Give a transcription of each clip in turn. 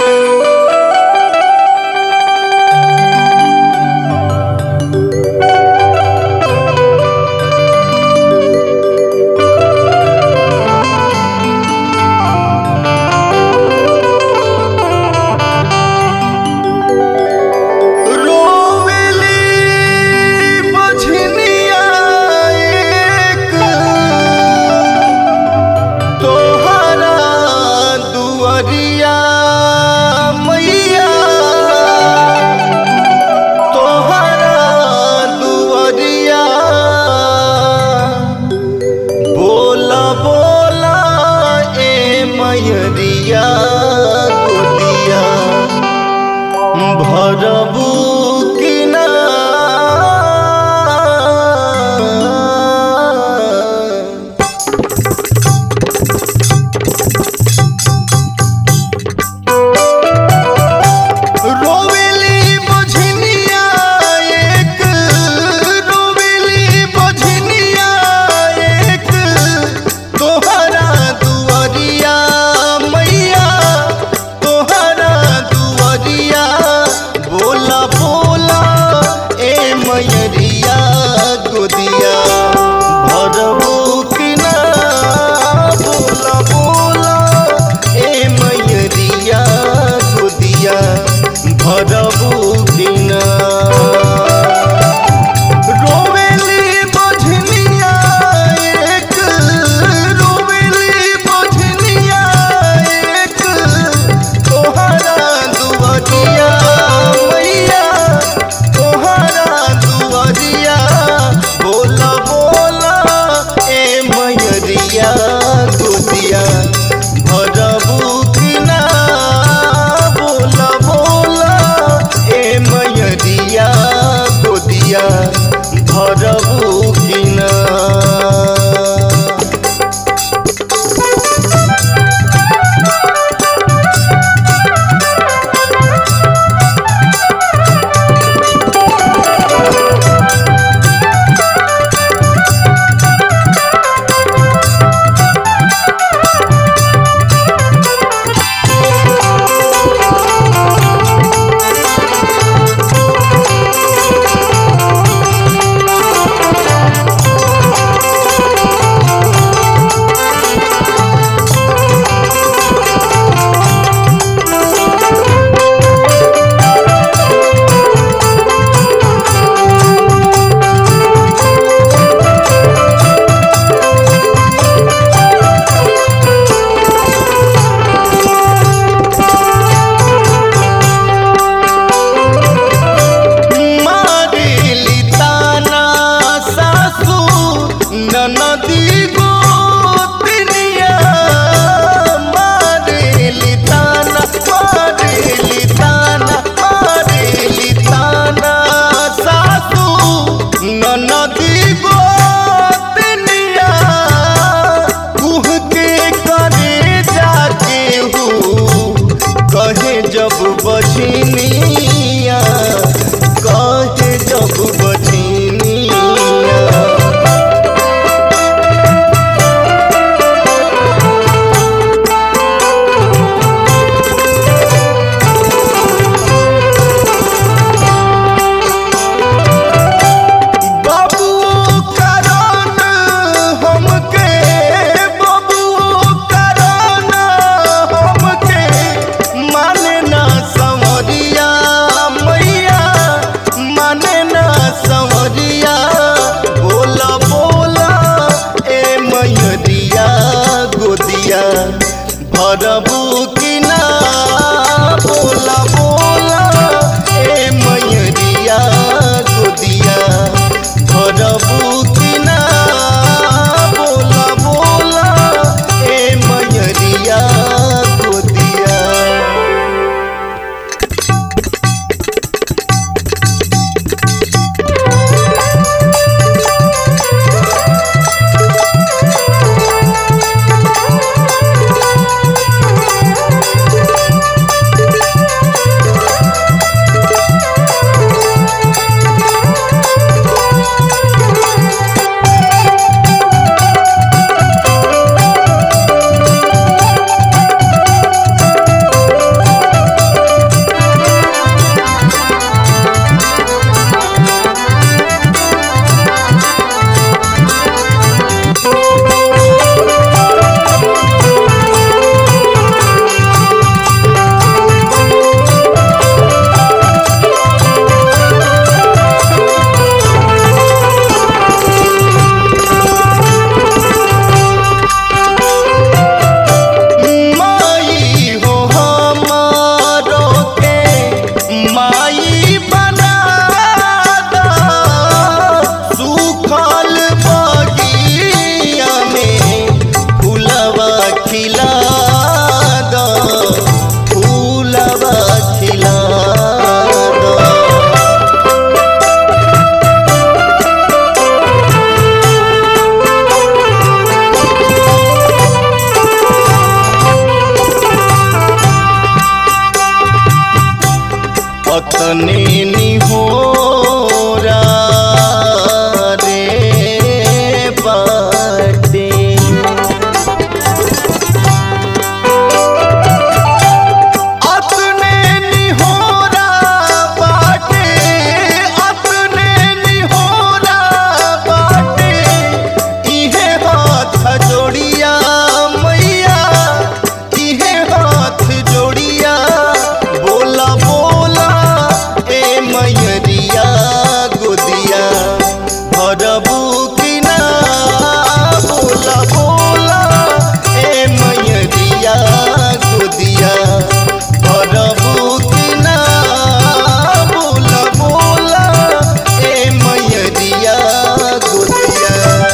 मैयरिया गोदिया भरबू कि ना। रोवेली बझनिया एक, रोवेली बझनिया एक, तोहरा दुआरिया मैया, तोहरा दुआरिया। बोला बोला ए मैयरिया गोदिया भरबू कि ना। बोला बोला ए मैयरिया गोदिया भरबू कि ना। रोवेली बझनिया एक, रोवेली बझनिया एक, तोहरा दुआरिया मैया, तोहरा दुआरिया। बोला बोला ए मैयरिया गोदिया भरबू कि ना। बोला बोला ए मैयरिया गोदिया भरबू कि ना। नदी गोतनिया मारेली ताना, मारेली ताना, मारेली ताना सासू। नदी गोतनिया कुह के करे जाके हूँ कहे जब बझनिया, कहे जब बझनिया। भरबू कि ना। बोला बोला ए मैयरिया गोदिया भरबू कि ना। बोला बोला ए मैयरिया गोदिया। तने निहोरा रे बाटे। अतने निहोरा बाटे, अतने निहोरा बाटे, इहे हाथ जोड़िया मैया, इहे हाथ जोड़िया, बोला बोला ए मैयरिया गोदिया भरबू कि ना, बोला बोला ए मैयरिया गोदिया भरबू कि ना, बोला बोला ए मैयरिया गोदिया।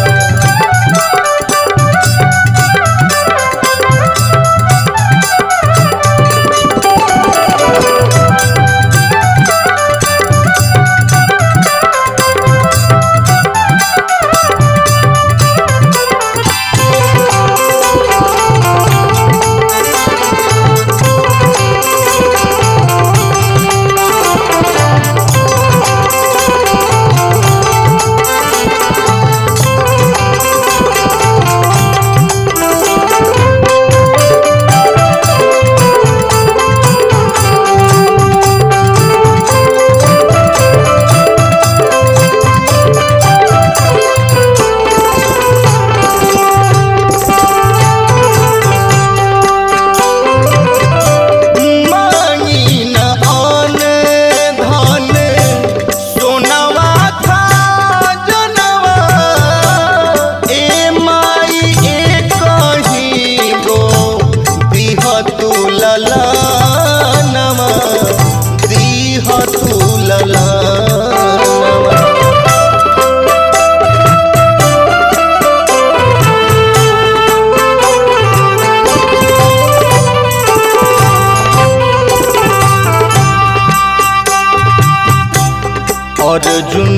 अर्जुन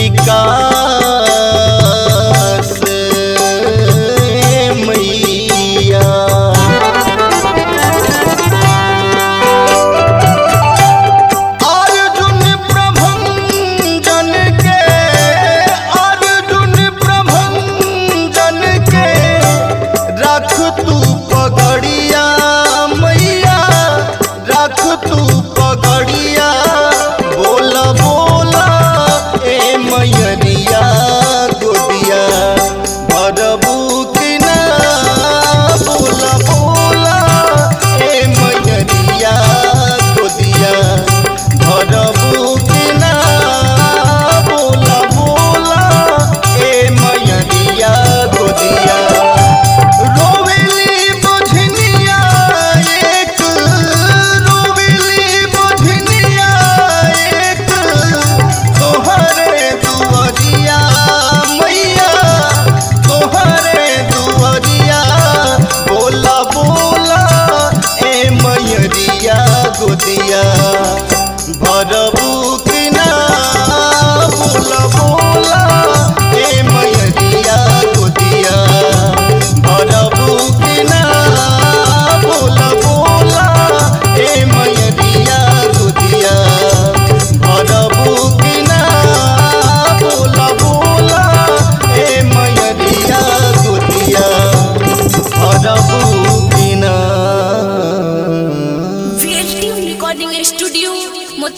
विकास मैया, अर्जुन प्रभंजन के, अर्जुन प्रभंजन के रख तू पगड़िया मैया, रख तू पगड़िया, बोला बोला ए मैयरिया गोदिया भरबू कि ना, बोला बोला ए मैयरिया गोदिया भरबू कि ना, बोला बोला ए मैयरिया गोदिया। रोवेली बुझनिया एक, रोवेली बुझनिया एक, तोहरे दुआरिया मैया, तोहरे दुआरिया, बोला बोला ए मैयरिया गोदिया भरबू कि ना, बोला बोला ए मैयरिया गोदिया भरबू कि ना, बोला बोला ए मैयरिया गोदिया भरबू कि ना, बोला बोला ए मैयरिया गोदिया भरबू कि ना। VLT Recording Studio